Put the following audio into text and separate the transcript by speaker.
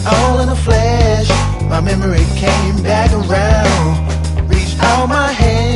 Speaker 1: all in a flash. My memory came back around. Reached out my hand